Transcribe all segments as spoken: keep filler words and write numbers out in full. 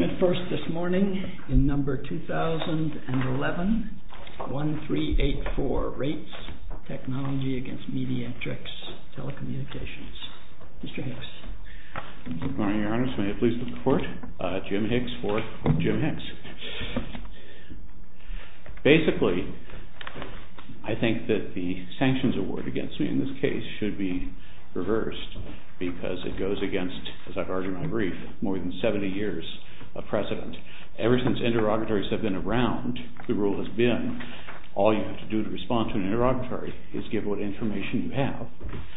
Argument first this morning in number two thousand eleven, thirteen eighty-four, Rates Technology against Mediatrix Telecommunications. Mister Hicks. Good morning, Your Honors. May it please the Court. Uh, Jim Hicks for Jim Hicks. Basically, I think that the sanctions award against me in this case should be reversed because it goes against, as I've argued in my brief, more than seventy years of precedent. Ever since interrogatories have been around, the rule has been all you have to do to respond to an interrogatory is give what information you have.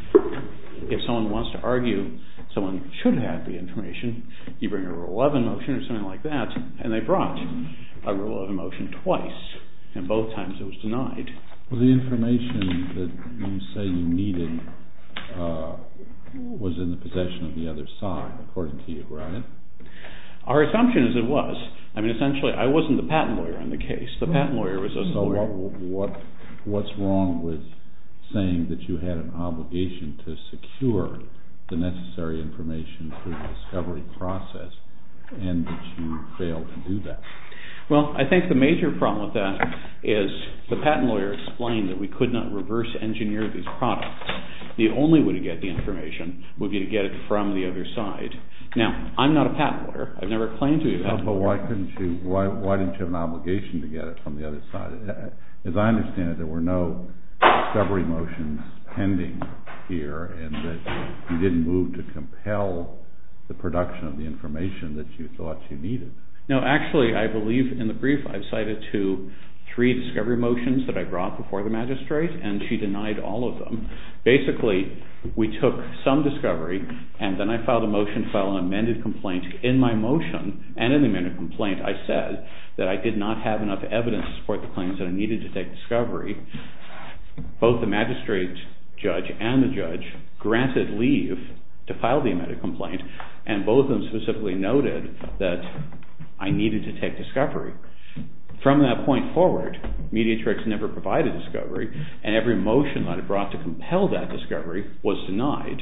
If someone wants to argue someone should have the information, you bring a Rule eleven motion or something like that, and they brought a Rule eleven motion twice, and both times it was denied. Well, the information that you say you needed uh, was in the possession of the other side, according to you, right? Our assumption is it was. I mean, essentially, I wasn't the patent lawyer in the case. The patent lawyer was a so lawyer. What, what, what's wrong with saying that you had an obligation to secure the necessary information through the discovery process and that you failed to do that? Well, I think the major problem with that is the patent lawyer explained that we could not reverse engineer these products. The only way to get the information would be to get it from the other side. Now, I'm not a patent lawyer. I've never claimed to be a patent but lawyer. But why couldn't you? Why why didn't you have an obligation to get it from the other side? As I understand it, there were no discovery motions pending here, and that you didn't move to compel the production of the information that you thought you needed. No, actually, I believe in the brief I've cited to three discovery motions that I brought before the magistrate, and she denied all of them. Basically, we took some discovery, and then I filed a motion to file an amended complaint. In my motion and in the amended complaint, I said that I did not have enough evidence to support the claims that I needed to take discovery. Both the magistrate judge and the judge granted leave to file the amended complaint, and both of them specifically noted that I needed to take discovery. From that point forward, Mediatrix never provided discovery, and every motion that I brought to compel that discovery was denied.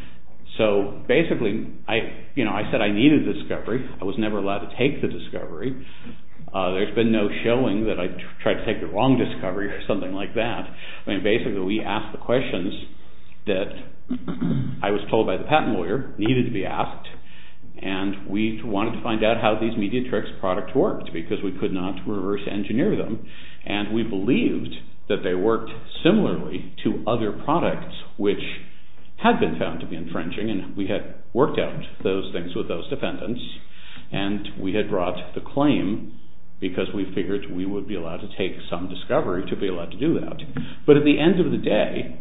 So basically, I, you know, I said I needed the discovery. I was never allowed to take the discovery. Uh, there's been no showing that I t- tried to take the wrong discovery or something like that. I mean, basically, we asked the questions that I was told by the patent lawyer needed to be asked, and we wanted to find out how these Mediatrix products worked because we could not reverse engineer them, and we believed that they worked similarly to other products which had been found to be infringing, and we had worked out those things with those defendants, and we had brought the claim because we figured we would be allowed to take some discovery to be allowed to do that. But at the end of the day,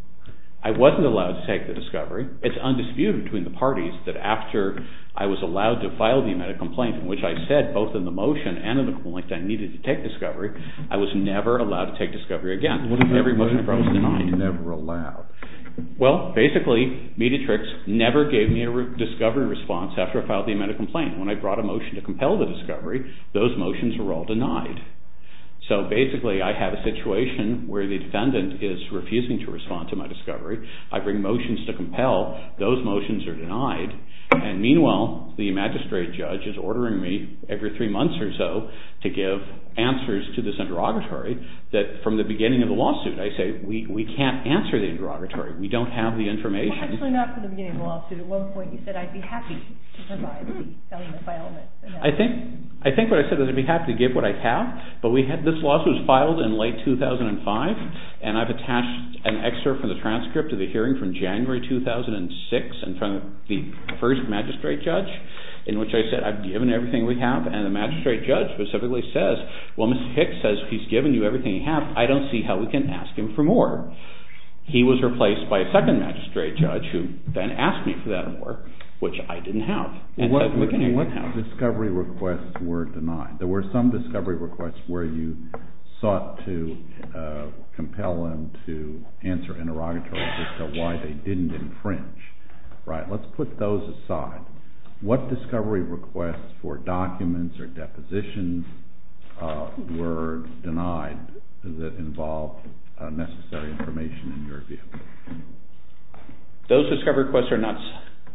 I wasn't allowed to take the discovery. It's undisputed between the parties that after I was allowed to file the amended complaint, in which I said both in the motion and in the complaint I needed to take discovery, I was never allowed to take discovery again. What Every motion I brought was denied. Never allowed? Well, basically, Mediatrix never gave me a re- discovery response after I filed the amended complaint. When I brought a motion to compel the discovery, those motions were all denied. So basically, I have a situation where the defendant is refusing to respond to my discovery. I bring motions to compel. Those motions are denied. And meanwhile, the magistrate judge is ordering me every three months or so to give answers to this interrogatory that from the beginning of the lawsuit, I say, we, we can't answer the interrogatory. We don't have the information. Well, actually not from the beginning of the lawsuit. At one point you said I'd be happy to provide the element by element analysis. I think I think what I said is I'd be happy to give what I have, but we had this lawsuit was filed in late two thousand five, and I've attached an excerpt from the transcript of the hearing from January two thousand six in front of the first magistrate judge, in which I said I've given everything we have, and the magistrate judge specifically says, well, Mister Hicks says he's given you everything you have. I don't see how we can ask him for more. He was replaced by a second magistrate judge who then asked me for that more, which I didn't have. And what said, what have. discovery requests were denied? There were some discovery requests where you sought to uh, compel them to answer interrogatories as to why they didn't infringe. Right? Let's put those aside. What discovery requests for documents or depositions uh, were denied that involved uh, necessary information in your view? Those discovery requests are not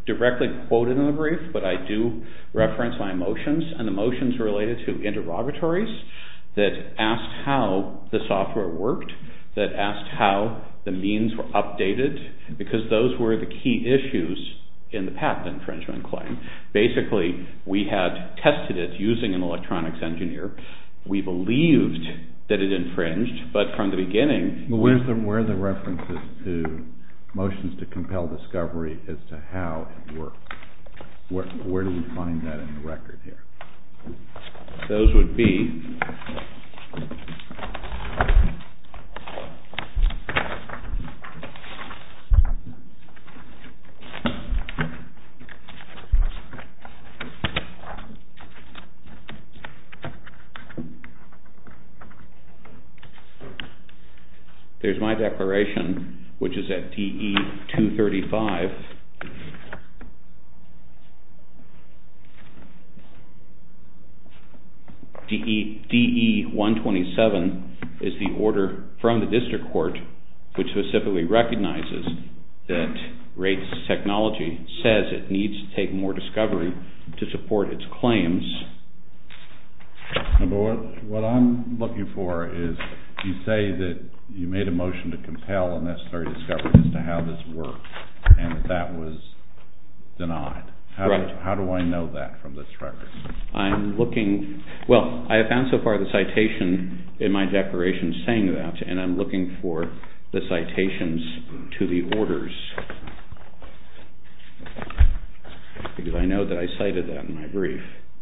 directly quoted in the brief, but I do reference my motions, and the motions related to interrogatories that asked how the software worked, that asked how the means were updated, because those were the key issues in the patent infringement claim. Basically, we had tested it using an electronics engineer. We believed that it infringed, but from the beginning... Well, where's the, where are the references to motions to compel discovery as to how it worked? Where, where do we find that in the record here? Those would be... There's my declaration, which is at D E two thirty-five. D E one twenty-seven is the order from the district court, which specifically recognizes that Rates Technology says it needs to take more discovery to support its claims. But what, what I'm looking for is, you say that you made a motion to compel a necessary discovery as to how this worked, and that that was denied. How, right. do, how do I know that from this record? I'm looking, well, I have found so far the citation in my declaration saying that, and I'm looking for the citations to the orders, because I know that I cited that in my brief.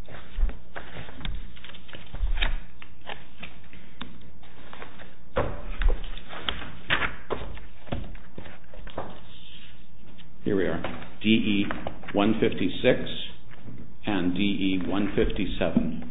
Here we are, D E one fifty-six and D E one fifty-seven.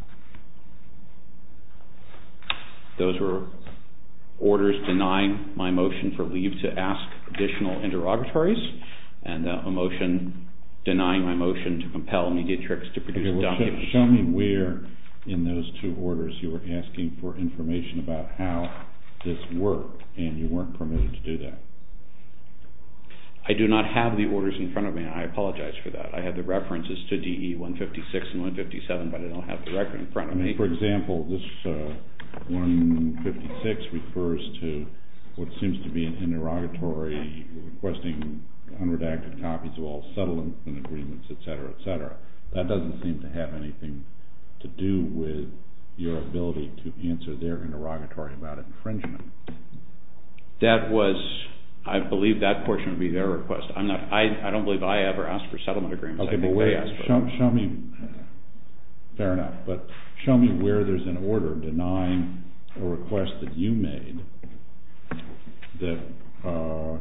Those were orders denying my motion for leave to ask additional interrogatories, and uh, a motion denying my motion to compel Mediatrix to produce okay, well, documents. Show, show me where in those two orders you were asking for information about how this worked, and you weren't permitted to do that. I do not have the orders in front of me, and I apologize for that. I have the references to D E one fifty-six and one fifty-seven, but I don't have the record in front of I mean, me. For example, this uh, one fifty-six refers to what seems to be an interrogatory requesting unredacted copies of all settlement agreements, et cetera, et cetera. That doesn't seem to have anything to do with your ability to answer their interrogatory about infringement. That was... I believe that portion would be their request. I'm not. I, I don't believe I ever asked for settlement agreements. Okay, I but think where, they asked for show, them. show me. Fair enough, but show me where there's an order denying a request that you made that uh,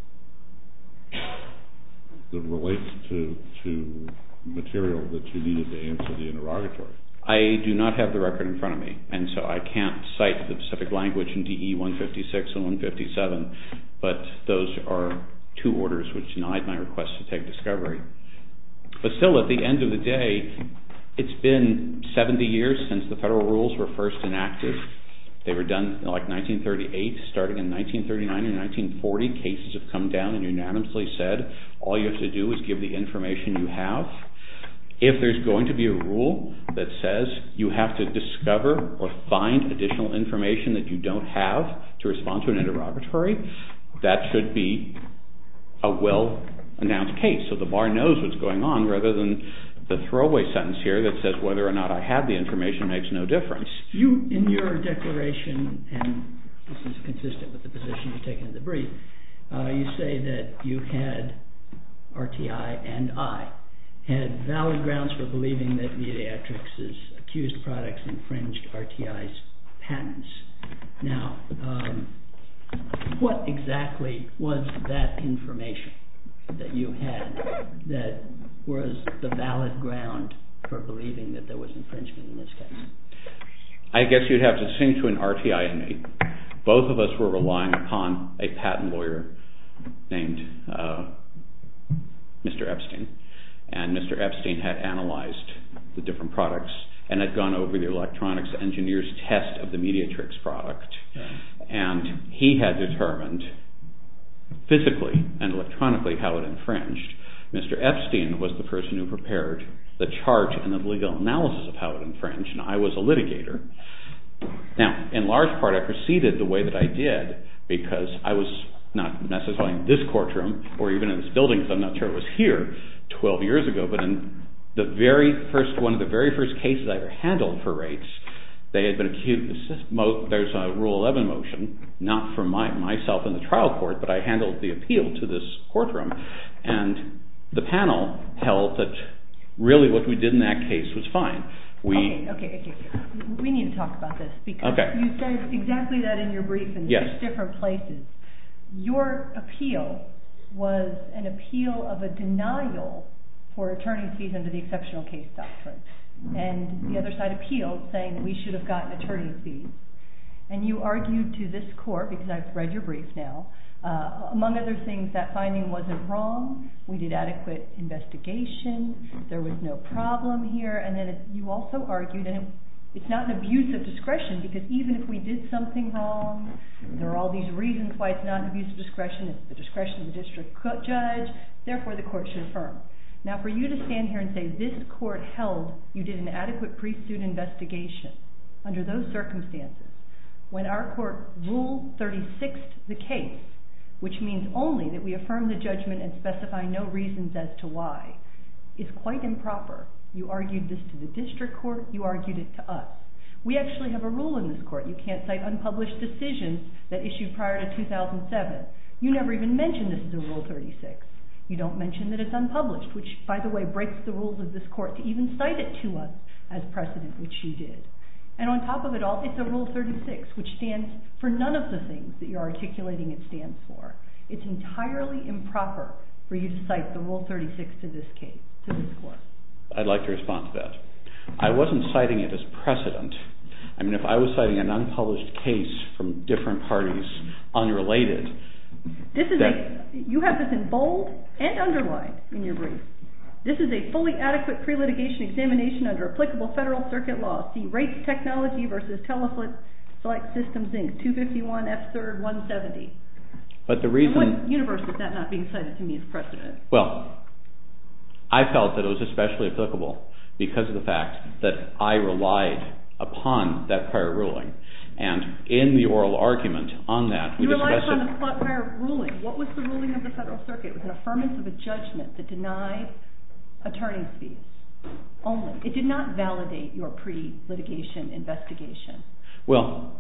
that relates to to material that you needed to answer the interrogatory. I do not have the record in front of me, and so I can't cite the specific language in D E one fifty-six and one fifty-seven, but those are two orders which denied my request to take discovery. But still, at the end of the day, it's been seventy years since the federal rules were first enacted. They were done in like nineteen thirty-eight. Starting in nineteen thirty-nine and nineteen forty, cases have come down and unanimously said, all you have to do is give the information you have. If there's going to be a rule that says you have to discover or find additional information that you don't have to respond to an interrogatory, that should be a well-announced case, so the bar knows what's going on, rather than the throwaway sentence here that says whether or not I had the information makes no difference. You, in your declaration, and this is consistent with the position you've taken in the brief, uh, you say that you had, R T I and I, had valid grounds for believing that Mediatrix's accused products infringed R T I's patents. Now, um, what exactly was that information that you had that was the valid ground for believing that there was infringement in this case? I guess you'd have to sing to an R T I and me. Both of us were relying upon a patent lawyer named uh, Mister Epstein. And Mister Epstein had analyzed the different products and had gone over the electronics engineer's test of the Mediatrix product. Okay. And he had determined physically and electronically how it infringed. Mister Epstein was the person who prepared the chart and the legal analysis of how it infringed, and I was a litigator. Now, in large part, I proceeded the way that I did because I was not necessarily in this courtroom or even in this building, because I'm not sure it was here twelve years ago, but in the very first, one of the very first cases I ever handled for rates, they had been accused, there's a Rule eleven motion, not from my, myself in the trial court, but I handled the appeal to this courtroom, and the panel held that really what we did in that case was fine. We, okay, okay, okay. We need to talk about this, because okay. you said exactly that in your brief in yes. six different places. Your appeal was an appeal of a denial for attorney's fees under the exceptional case doctrine. And the other side appealed, saying that we should have gotten attorney's fees. And you argued to this court, because I've read your brief now, uh, among other things, that finding wasn't wrong, we did adequate investigation, there was no problem here, and then it, you also argued, and it, it's not an abuse of discretion, because even if we did something wrong, there are all these reasons why it's not an abuse of discretion, it's the discretion of the district judge, therefore the court should affirm. Now, for you to stand here and say this court held you did an adequate pre-suit investigation under those circumstances, when our court ruled thirty-sixth the case, which means only that we affirm the judgment and specify no reasons as to why, is quite improper. You argued this to the district court, you argued it to us. We actually have a rule in this court. You can't cite unpublished decisions that issued prior to two thousand seven. You never even mentioned this is a Rule thirty-six. You don't mention that it's unpublished, which, by the way, breaks the rules of this court to even cite it to us as precedent, which you did. And on top of it all, it's a Rule thirty-six, which stands for none of the things that you're articulating it stands for. It's entirely improper for you to cite the Rule thirty-six to this case, to this court. I'd like to respond to that. I wasn't citing it as precedent. I mean, if I was citing an unpublished case from different parties, unrelated... This is a, you have this in bold and underlined in your brief. This is a fully adequate pre-litigation examination under applicable Federal Circuit law. See Rates Technology versus Teleflex Systems, Incorporated, two fifty-one F third one seventy. But the reason... In what universe is that not being cited to me as precedent? Well, I felt that it was especially applicable because of the fact that I relied upon that prior ruling. And in the oral argument on that, we you relied discussed... You relied upon the prior ruling. What was the ruling of the Federal Circuit? It was an affirmance of a judgment that denied attorney's fees only. It did not validate your pre-litigation investigation. Well,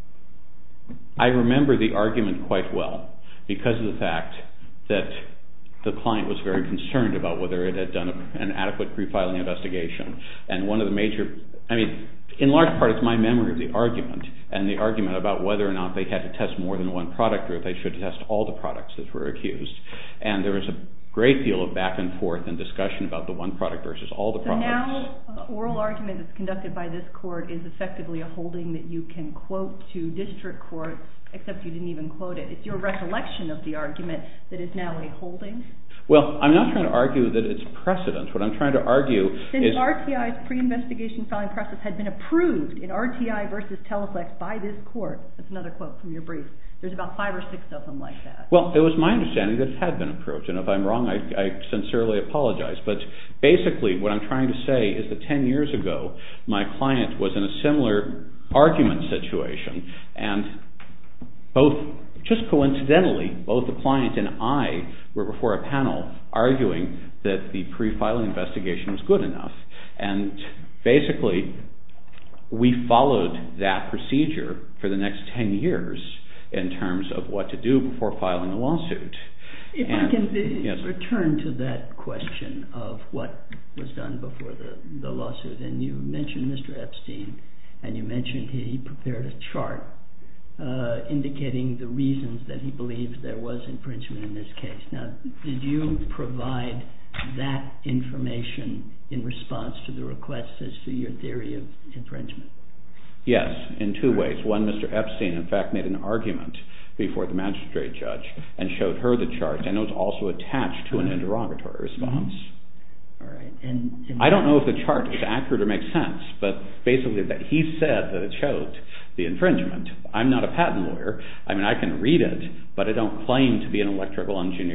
I remember the argument quite well because of the fact that the client was very concerned about whether it had done a, an adequate pre-filing investigation. And one of the major... I mean, in large part, it's my memory of the argument and the argument about whether or not they had to test more than one product or if they should test all the products that were accused. And there was a great deal of back and forth and discussion about the one product versus all the so products. So now, uh, oral argument that's conducted by this court is effectively a holding that you can quote to district courts, except you didn't even quote it. It's your recollection of the argument that is now a holding? Well, I'm not trying to argue that it's precedent. What I'm trying to argue Since is... R T I's pre-investigation filing process had been approved in R T I versus Teleflex by this court, that's another quote from your brief, there's about five or six of them like that. Well, it was my understanding that it had been approved, and if I'm wrong, I, I sincerely apologize. But basically, what I'm trying to say is that ten years ago, my client was in a similar argument situation, and both, just coincidentally, both the client and I were before a panel arguing that the pre-filing investigation was good enough. And basically, we followed that procedure for the next ten years in terms of what to do before filing a lawsuit. If and, I can be, yes. return to that question of what was done before the, the lawsuit, and you mentioned Mister Epstein, and you mentioned he prepared a chart uh, indicating the reasons that he believed there was infringement in this case. Now, did you provide that information in response to the request as to your theory of infringement? Yes, in two ways. One, Mister Epstein, in fact, made an argument before the magistrate judge and showed her the chart, and it was also attached to an interrogatory response. Mm-hmm. All right. And, and I don't know if the chart is accurate or makes sense, but basically that he said that it showed the infringement. I'm not a patent lawyer. I mean, I can read it, but I don't claim to be an electrical engineer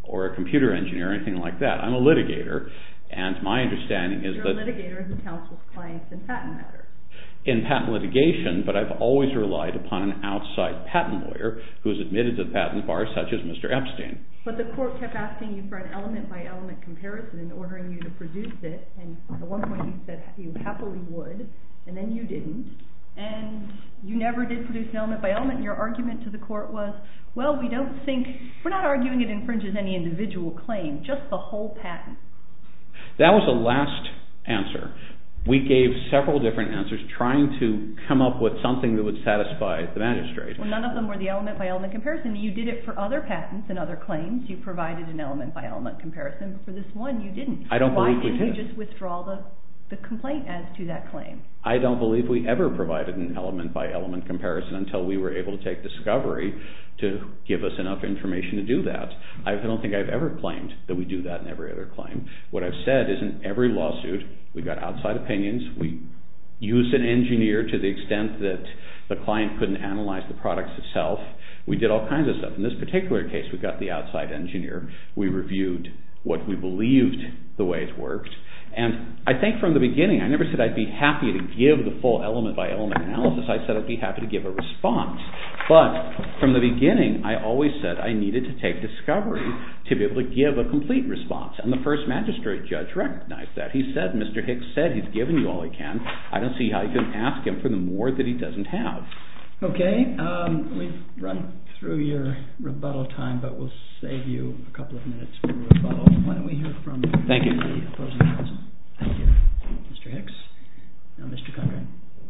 or a computer engineer or anything like that. I'm a litigator, and my understanding is You're that... You're a litigator who counsels clients in patent matters. In patent litigation, but I've always relied upon an outside patent lawyer who is admitted to the patent bar, such as Mister Epstein. But the court kept asking you for an element-by-element comparison and ordering you to produce it, and at one point you said you happily would, and then you didn't, and you never did produce an element-by-element, and your argument to the court was, well, we don't think, we're not arguing it infringes any individual claim, just the whole patent. That was the last answer. We gave several different answers trying to come up with something that would satisfy the magistrate. Well, none of them were the element-by-element comparison. You did it for other patents and other claims. You provided an element-by-element comparison. But for this one, you didn't. I don't believe we did. Why didn't you just withdraw the, the complaint as to that claim? I don't believe we ever provided an element-by-element comparison until we were able to take discovery to give us enough information to do that. I don't think I've ever claimed that we do that in every other claim. What I've said is in every lawsuit, we got outside opinions. We used an engineer to the extent that the client couldn't analyze the products itself. We did all kinds of stuff. In this particular case, we got the outside engineer. We reviewed what we believed the way it worked. And I think from the beginning, I never said I'd be happy to give the full element-by-element analysis. I said I'd be happy to give a response. But from the beginning, I always said I needed to take discovery to be able to give a complete response. And the first magistrate judge recognized that. He said, Mister Hicks said he's given you all he can. I don't see how you can ask him for the more that he doesn't have. Okay, um, we've run through your rebuttal time, but we'll save you a couple of minutes for rebuttal. Why don't we hear from Thank you. the opposing counsel? Thank you, Mister Hicks. Now, Mister Conrad.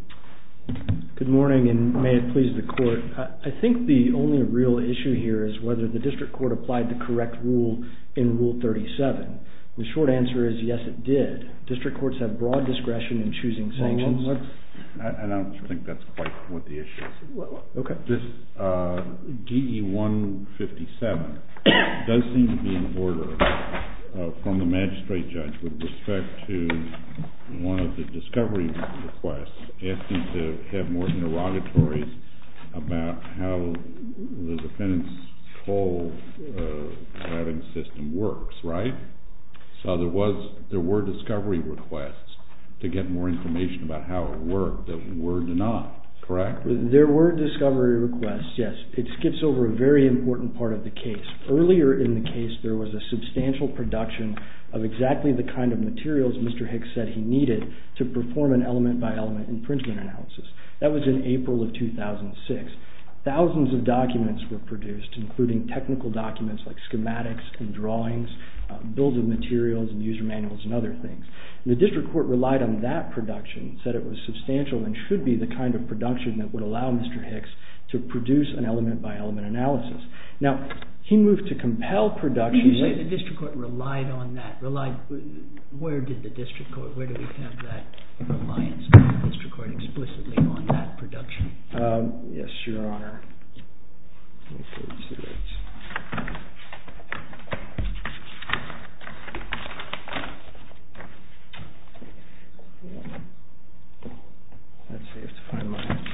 Good morning, and may it please the court. I think the only real issue here is whether the district court applied the correct rule in Rule thirty-seven. The short answer is yes, it did. District courts have broad discretion in choosing sanctions. Well, let's, I, I don't think that's quite what the issue is. Well, okay. This uh, G E one fifty-seven does seem to be in order uh, from the magistrate judge with respect to one of the discovery requests, asking to have more interrogatories about how the defendant's call uh, routing system works, right? So there was there were discovery requests to get more information about how it worked that were denied, correct? There were discovery requests, yes. It skips over a very important part of the case. Earlier in the case, there was a substantial production of exactly the kind of materials Mister Hicks said he needed to perform an element-by-element infringement analysis. That was in April of two thousand six. Thousands of documents were produced, including technical documents like schematics and drawings, uh, bills of materials and user manuals and other things. And the district court relied on that production, said it was substantial and should be the kind of production that would allow Mister Hicks to produce an element-by-element analysis. Now, he moved to compel production. You say the district court relied on that. Relied. Where did the district court, where do we have that reliance by the district court explicitly on that production? Um, yes, Your Honor. Let me see that. Let's see, I have to find my...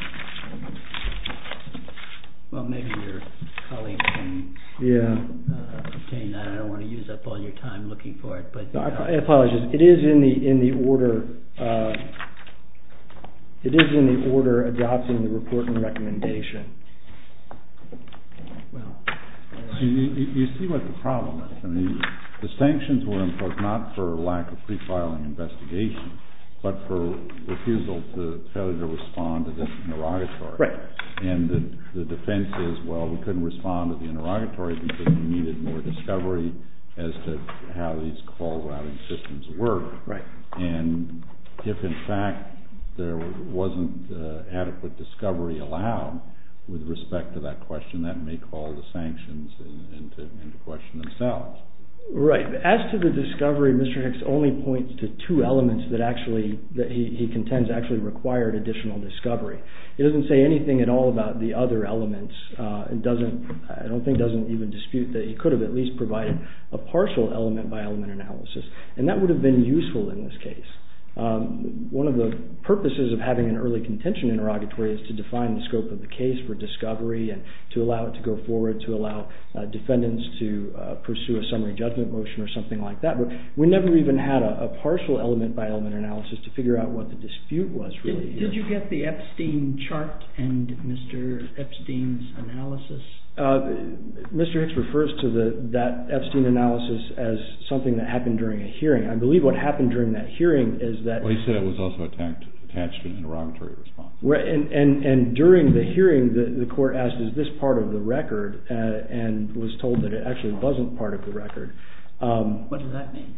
Well, maybe your colleague can yeah. uh, obtain that. I don't want to use up all your time looking for it, but no, uh, I apologize. It is in the in the order. Uh, it is in the order adopting the report and recommendation. Well, you, you, you see what the problem is. I mean, the sanctions were imposed not for lack of pre-filing investigation, but for refusal to failure to respond to this interrogatory. Right. And the, the defense is, well, we couldn't respond to the interrogatory because we needed more discovery as to how these call routing systems work. Right. And if, in fact, there wasn't uh, adequate discovery allowed with respect to that question, that may call the sanctions in, into, into question themselves. Right. As to the discovery, Mister Hicks only points to two elements that actually, that he, he contends actually required additional discovery. He doesn't say anything at all about the other elements. Uh, it doesn't, I don't think doesn't even dispute that he could have at least provided a partial element by element analysis. And that would have been useful in this case. Um, one of the purposes of having an early contention interrogatory is to define the scope of the case for discovery and to allow it to go forward, to allow uh, defendants to uh, pursue a summary judgment motion or something like that. But we never even had a, a partial element-by-element analysis to figure out what the dispute was really. Did, did you get the Epstein chart and Mister Epstein's analysis? Uh, Mister Hicks refers to the, that Epstein analysis as something that happened during a hearing. I believe what happened during that hearing is that... Well, he said it was also attacked, attached to an interrogatory response. Where, and, and, and during the hearing, the, the court asked, is this part of the record? Uh, and was told that it actually wasn't part of the record. Um, what does that mean?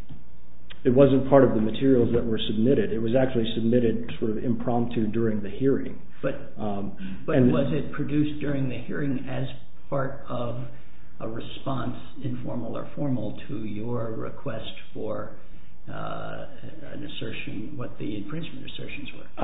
It wasn't part of the materials that were submitted. It was actually submitted sort of impromptu during the hearing. But, um, but and was it produced during the hearing as part of a response, informal or formal, to your request for uh, an assertion, what the infringement assertions were? Uh,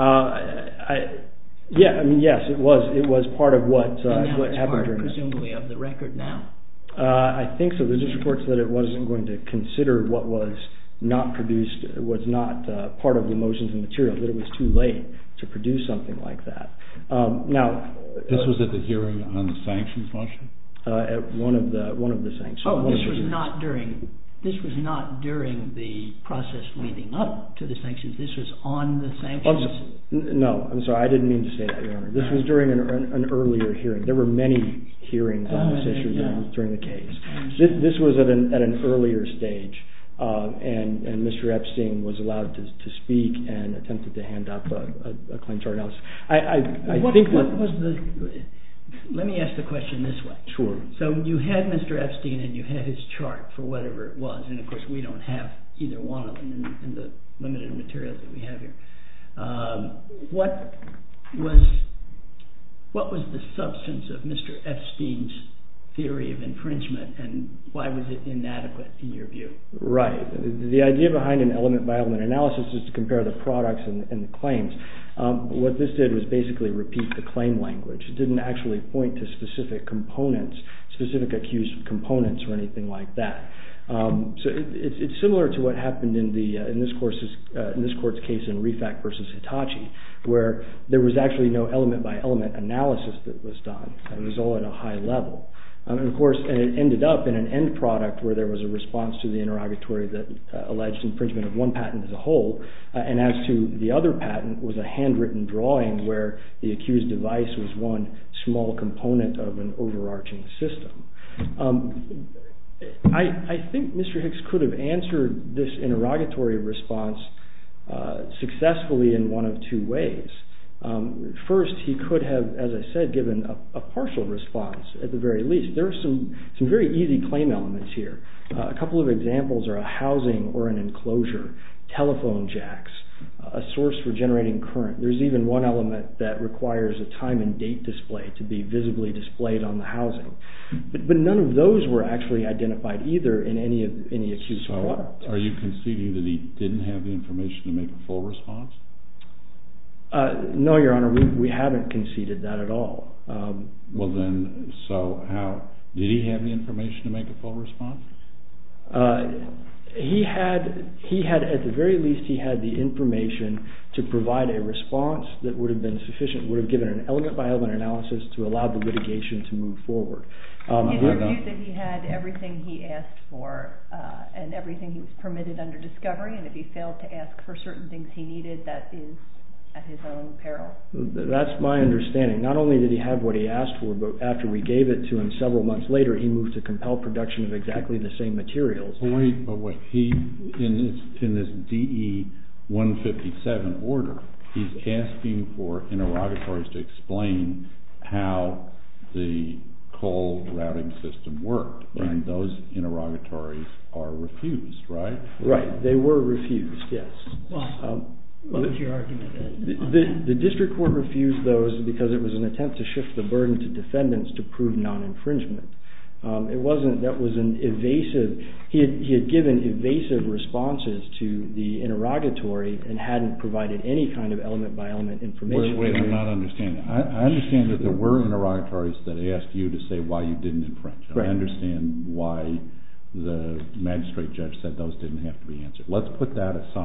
I, yeah, I mean, yes, it was. It was part of what, uh, and now what it's happened part, during presumably, that. Of the record now? Uh, I think so. The district court said it wasn't going to consider what was not produced, was not uh, part of the motions and materials, that it was too late to produce something like that. Um, now, this uh, was at the hearing on the sanctions motion? Uh, at one of the one of the sanctions. Oh, one this was hearings. not during. This was not during the process leading up to the sanctions. This was on the sanctions. I'm, no, I'm sorry. I didn't mean to say that, Your Honor. This was during an, an, an earlier hearing. There were many hearings on this uh, issue yeah. during, during the case. This, this was at an at an earlier stage, uh, and and Mister Epstein was allowed to, to speak and attempted to hand up a, a, a claim chart analysis. I I, I what, think what that, was the. Let me ask the question this way. Sure. So you had Mister Epstein and you had his chart for whatever it was, and of course we don't have either one of them in, in the limited materials that we have here. Um, what was what was the substance of Mister Epstein's theory of infringement, and why was it inadequate in your view? Right. The idea behind an element-by-element analysis is to compare the products and, and the claims. Um, what this did was basically repeat the claim language. It didn't actually point to specific components, specific accused components or anything like that. Um, so it, it's, it's similar to what happened in the uh, in this course's uh, in this court's case in Refac versus Hitachi, where there was actually no element-by-element analysis that was done. It was all at a high level. Um, and of course, and it ended up in an end product where there was a response to the interrogatory that uh, alleged infringement of one patent as a whole, uh, and as to the other patent was a handwritten drawing where the accused device was one small component of an overarching system. Um, I, I think Mister Hicks could have answered this interrogatory response uh, successfully in one of two ways. Um, first, he could have, as I said, given a, a partial response at the very least. There are some, some very easy claim elements here. Uh, a couple of examples are a housing or an enclosure, telephone jacks, uh, a source for generating current. There's even one element that requires a time and date display to be visibly displayed on the housing. But, but none of those were actually identified either in any of any accused so product. Are you conceding that he didn't have the information to make a full response? Uh, no, Your Honor, we, we haven't conceded that at all. Um, well then, so how, did he have the information to make a full response? Uh, he had, he had, at the very least, he had the information to provide a response that would have been sufficient, would have given an element-by-element analysis to allow the litigation to move forward. Um, you reviewed that he had everything he asked for uh, and everything he was permitted under discovery, and if he failed to ask for certain things he needed, that is at his own peril? That's my understanding. Not only did he have what he asked for, but after we gave it to him several months later, he moved to compel production of exactly the same materials. But wait, but wait. He, in this, in this D E one fifty-seven order, he's asking for interrogatories to explain how the call routing system worked, right. And those interrogatories are refused, right? Right. They were refused, yes. Why? Um, What was your argument? The, the, the district court refused those because it was an attempt to shift the burden to defendants to prove non-infringement. Um, it wasn't, that was an evasive, he had, he had given evasive responses to the interrogatory and hadn't provided any kind of element-by-element information. Wait, wait, I'm not understanding. I, I understand that there were interrogatories that asked you to say why you didn't infringe. Right. I understand why the magistrate judge said those didn't have to be answered. Let's put that aside.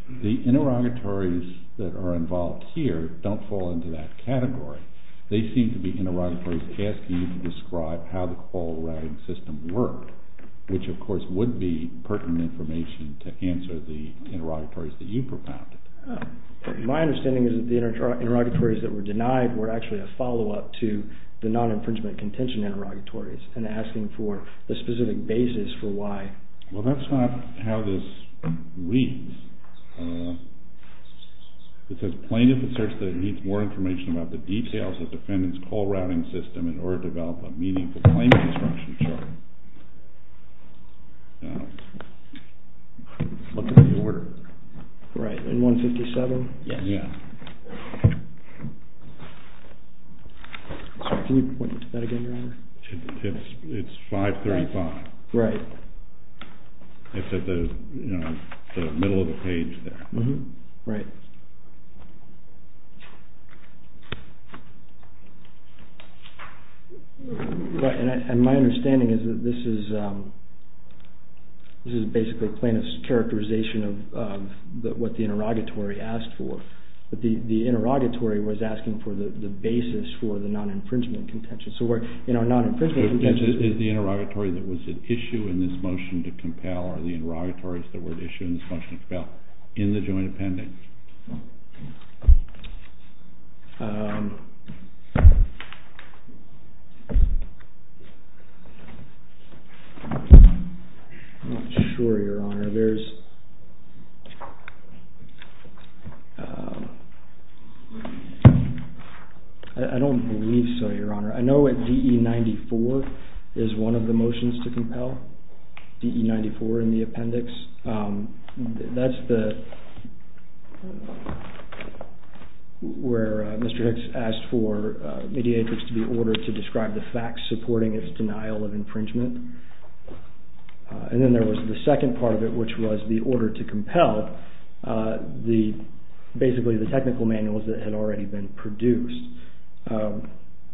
the interrogatories that are involved here don't fall into that category. They seem to be interrogatories asking you to describe how the call routing system worked, which of course would be pertinent information to answer the interrogatories that you propounded. Uh, my understanding is that the inter- interrogatories that were denied were actually a follow-up to the non-infringement contention interrogatories and asking for the specific basis for why. Well, that's not how this reads. Uh, it says plaintiff asserts that it needs more information about the details of defendant's call routing system in order to develop a meaningful claim construction chart. Now, look at the order. Right, in one fifty-seven? Yes. Yeah. Sorry, can you point to that again, Your Honor? It, it's it's five thirty-five. Right. It's at the you know the middle of the page there. Mm-hmm. Right. Right, and, I, and my understanding is that this is um, this is basically plaintiff's characterization of, of the, what the interrogatory asked for. But the, the interrogatory was asking for the, the basis for the non-infringement contention. So we're in our non-infringement contention. Is, is the interrogatory that was at issue in this motion to compel, or the interrogatories that were at issue in this motion to compel, in the joint appendix? Um, I'm not sure, Your Honor. There's um, I, I don't believe so, Your Honor. I know at D E ninety-four is one of the motions to compel. D E ninety-four in the appendix. Um, that's the where uh, Mister Hicks asked for uh, Mediatrix to be ordered to describe the facts supporting its denial of infringement. Uh, and then there was the second part of it, which was the order to compel, uh, the basically the technical manuals that had already been produced. Um,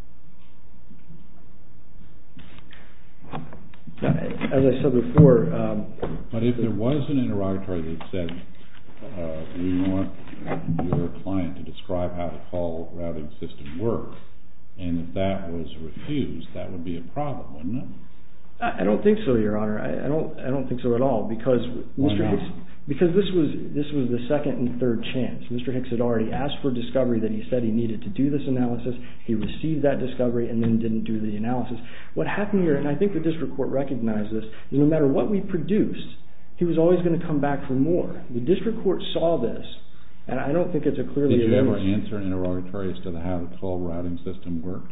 as I said before... Um, but if there was an interrogatory that said, uh, we want your client to describe how the call routing system works, and if that was refused, that would be a problem, wouldn't it? I don't think so, Your Honor. I, I don't. I don't think so at all, because Mister Hicks, because this was this was the second and third chance. Mister Hicks had already asked for discovery that he said he needed to do this analysis. He received that discovery and then didn't do the analysis. What happened here, and I think the district court recognized this, is no matter what we produced, he was always going to come back for more. The district court saw this, and I don't think it's a clearly. Did you ever answer an interrogatory as to how the call routing system worked?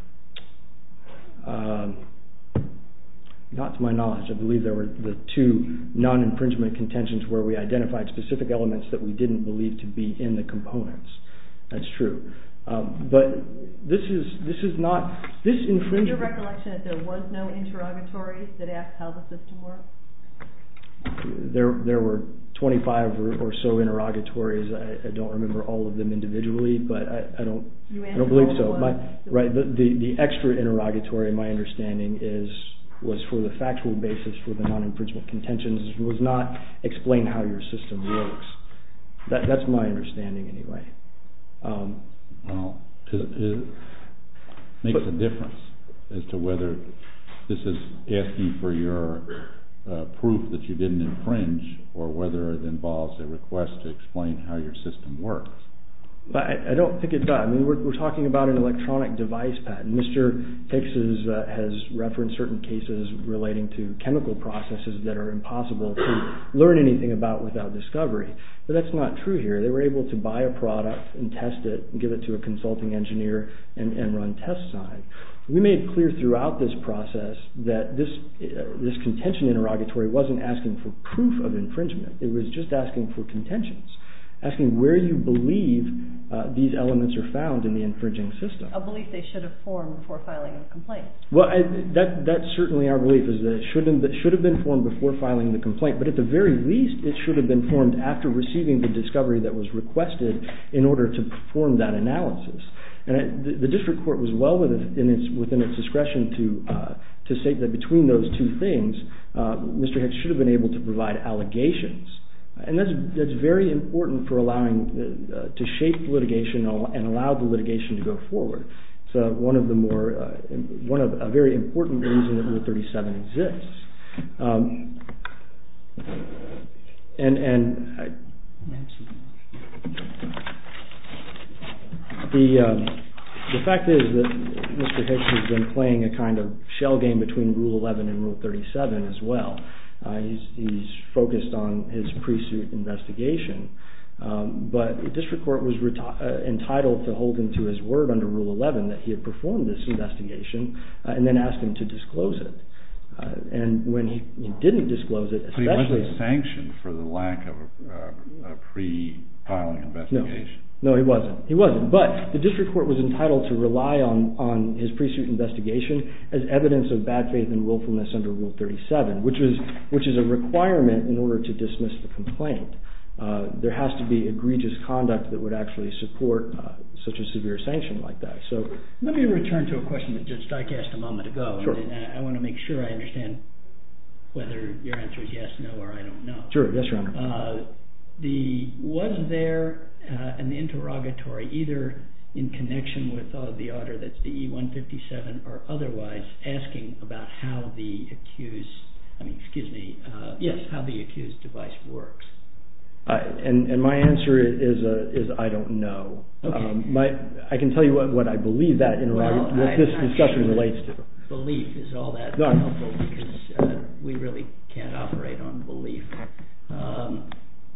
Um, Not to my knowledge. I believe there were the two non-infringement contentions where we identified specific elements that we didn't believe to be in the components. That's true. Um, but this is this is not this infringement. Your recollection that there was no interrogatory that asked how the system worked? There there were twenty-five or, or so interrogatories. I, I don't remember all of them individually, but I, I don't I don't believe so. My, right. The, the the extra interrogatory, my understanding is. was for the factual basis for the non-infringement contentions, was not explain how your system works. That, that's my understanding anyway. Um, well, it, it makes but, a difference as to whether this is asking for your uh, proof that you didn't infringe, or whether it involves a request to explain how your system works. I, I don't think it does. I mean, we're, we're talking about an electronic device patent. Mister Hicks is, uh, has referenced certain cases relating to chemical processes that are impossible to learn anything about without discovery. But that's not true here. They were able to buy a product and test it and give it to a consulting engineer and, and run tests on it. We made clear throughout this process that this uh, this contention interrogatory wasn't asking for proof of infringement. It was just asking for contentions, asking where you believe uh, these elements are found in the infringing system. A belief they should have formed before filing a complaint. Well, I, that that's certainly our belief, is that it should have, should have been formed before filing the complaint, but at the very least it should have been formed after receiving the discovery that was requested in order to perform that analysis. And it, the, the district court was well within its, within its discretion to uh, to state that between those two things, uh, Mister Hicks should have been able to provide allegations And that's, that's very important for allowing, uh, to shape litigation and allow the litigation to go forward. It's uh, one of the more, uh, one of a very important reason that Rule thirty-seven exists. Um, and, and I, the, um, the fact is that Mister Hicks has been playing a kind of shell game between Rule eleven and Rule thirty-seven as well. Uh, he's, he's focused on his pre-suit investigation, um, but the district court was reti- uh, entitled to hold him to his word under Rule eleven that he had performed this investigation, uh, and then ask him to disclose it. Uh, and when he, he didn't disclose it, especially... But he wasn't sanctioned for the lack of a, a pre-filing investigation. No. No, he wasn't. He wasn't. But the district court was entitled to rely on, on his pre-suit investigation as evidence of bad faith and willfulness under Rule thirty-seven, which is which is a requirement in order to dismiss the complaint. Uh, there has to be egregious conduct that would actually support uh, such a severe sanction like that. So, let me return to a question that Judge Dyke asked a moment ago. Sure. And, and I want to make sure I understand whether your answer is yes, no, or I don't know. Sure. Yes, Your Honor. Uh, the was there uh, an interrogatory either in connection with uh, the order that's the E one fifty-seven or otherwise asking about how the accused, I mean, excuse me, uh, yes, how the accused device works? Uh, and, and my answer is uh, is I don't know. Okay. Um, my I can tell you what, what I believe that interrogatory, well, what this I'm discussion sure relates to. Belief is all that no, helpful because uh, we really can't operate on belief. Um,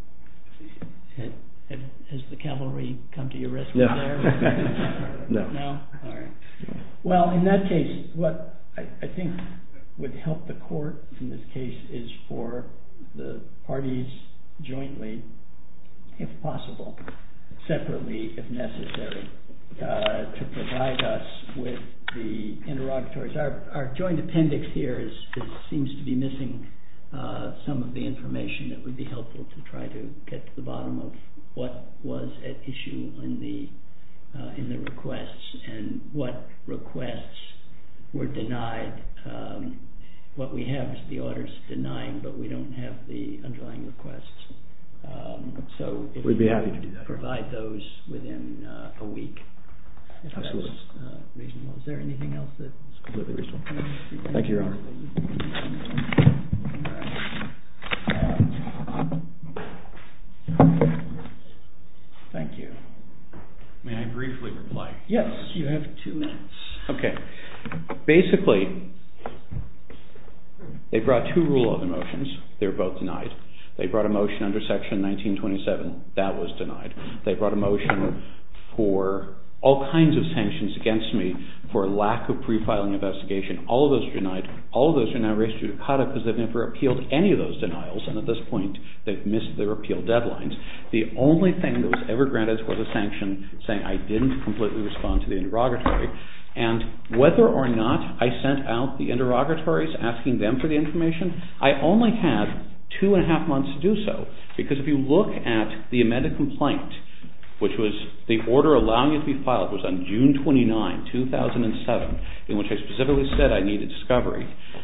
had, had, has the cavalry come to your rescue no. there? no. No? All right. Well, in that case, what I, I think would help the court in this case is for the parties jointly, if possible, separately if necessary, uh, to provide us with the interrogatories. Our, our joint appendix here is, is seems to be missing uh, some of the information that would be helpful to try to get to the bottom of what was at issue in the uh, in the requests and what requests were denied. Um, what we have is the orders denying, but we don't have the underlying requests. Um, so if we'd be happy to do that. Provide those within uh, a week. If Absolutely. That's, uh, reasonable. Is there anything else that's completely reasonable? Thank you, Your Honor. Um, thank you. May I briefly reply? Yes, you have two minutes. Okay. Basically, they brought two Rule eleven motions. They were both denied. They brought a motion under Section nineteen twenty-seven. That was denied. They brought a motion for all kinds of sanctions against me for lack of pre-filing investigation. All of those are denied. All of those are now res judicata because they've never appealed any of those denials, and at this point they've missed their appeal deadlines. The only thing that was ever granted was a sanction saying I didn't completely respond to the interrogatory. And whether or not I sent out the interrogatories asking them for the information, I only had two and a half months to do so. Because if you look at the amended complaint, which was the order allowing it to be filed, was on June twenty-ninth, two thousand seven, in which I specifically said I needed discovery.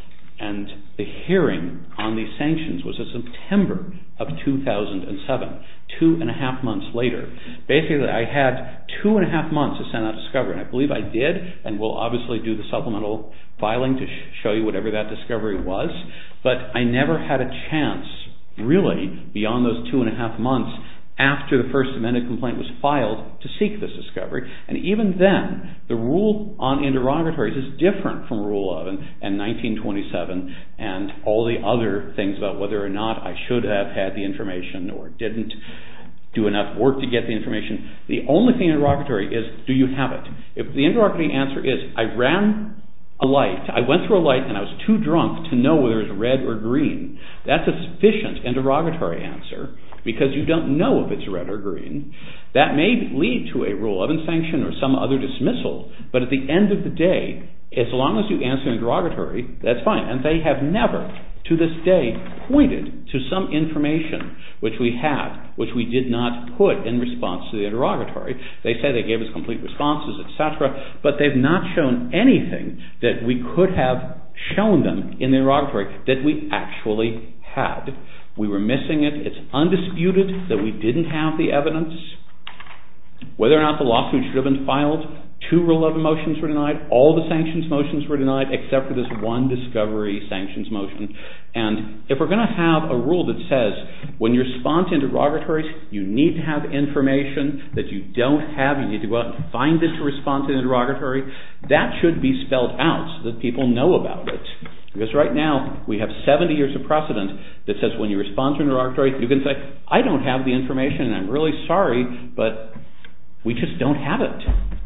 And the hearing on these sanctions was in September of two thousand seven, two and a half months later. Basically, I had two and a half months to send out discovery, and I believe I did, and we'll obviously do the supplemental filing to sh- show you whatever that discovery was. But I never had a chance, really, beyond those two and a half months, after the first amended complaint was filed, to seek this discovery. And even then, the rule on interrogatories is different from Rule eleven and nineteen twenty-seven and all the other things about whether or not I should have had the information or didn't do enough work to get the information. The only thing in interrogatory is, do you have it? If the interrogatory answer is, I ran a light, I went through a light and I was too drunk to know whether it was red or green, that's a sufficient interrogatory answer, because you don't know if it's red or green. That may lead to a Rule eleven sanction or some other dismissal, but at the end of the day, as long as you answer an interrogatory, that's fine. And they have never, to this day, pointed to some information which we have, which we did not put in response to the interrogatory. They say they gave us complete responses, et cetera, but they've not shown anything that we could have shown them in the interrogatory that we actually had. We were missing it. It's undisputed that we didn't have the evidence. Whether or not the lawsuit should have been filed, two Rule eleven motions were denied. All the sanctions motions were denied except for this one discovery sanctions motion. And if we're going to have a rule that says when you respond to interrogatories, you need to have information that you don't have, you need to go out and find it to respond to an interrogatory, that should be spelled out so that people know about it. Because right now, we have seventy years of precedent that says when you respond to an interrogatory, you can say, I don't have the information and I'm really sorry, but we just don't have it.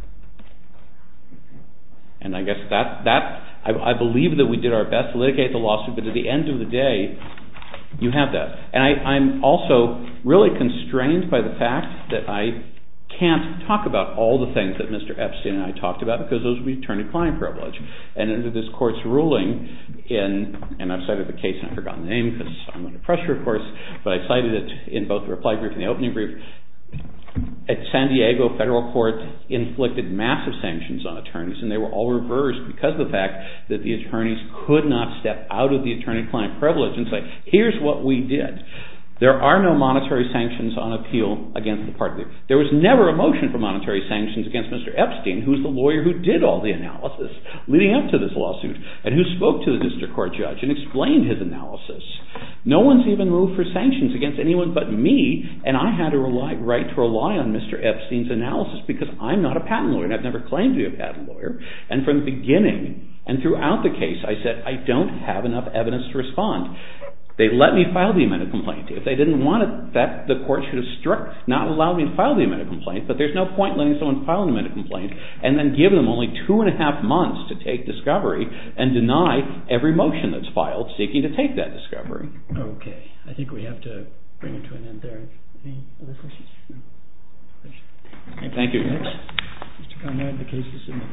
And I guess that, that I, I believe that we did our best to litigate the lawsuit, but at the end of the day, you have that. And I, I'm also really constrained by the fact that I can't talk about all the things that Mister Epstein and I talked about because those would be attorney-client privilege. And under this court's ruling in, and I've cited the case and I've forgotten the name because I'm under pressure, of course, but I cited it in both the reply brief and the opening brief. At San Diego, federal court inflicted massive sanctions on attorneys, and they were all reversed because of the fact that the attorneys could not step out of the attorney-client privilege and say, here's what we did. There are no monetary sanctions on appeal against the party. There was never a motion for monetary sanctions against Mister Epstein, who's the lawyer who did all the analysis leading up to this lawsuit and who spoke to the district court judge and explained his analysis. No one's even moved for sanctions against anyone but me, and I had a rely, right to rely on Mister Epstein's analysis because I'm not a patent lawyer, and I've never claimed to be a patent lawyer. And from the beginning and throughout the case, I said, I don't have enough evidence to respond. They let me file the amended complaint. If they didn't want it, that the court should have struck, not allowed me to file the amended complaint, but there's no point letting someone file an amended complaint and then give them only two and a half months to take discovery and deny every motion that's filed seeking to take that discovery. Okay. I think we have to bring it to an end there. Any other questions? No. Thank you. Thank you. Next, Mister Conrad, the case is submitted.